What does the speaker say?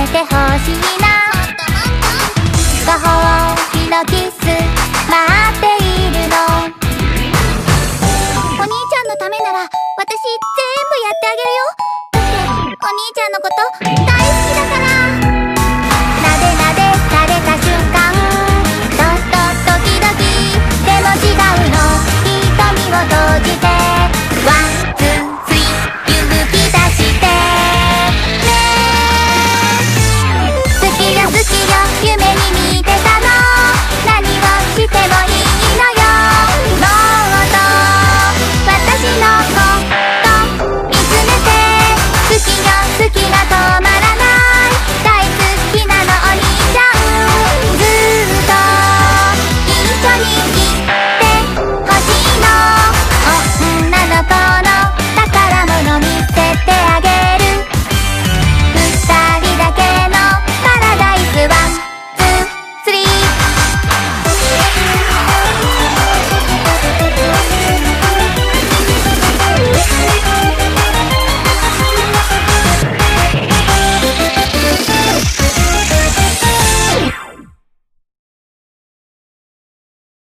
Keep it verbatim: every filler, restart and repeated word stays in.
てほしいな。ご褒美のキス待っているの。お兄ちゃんのためなら私全部やってあげるよ。だってお兄ちゃんのこと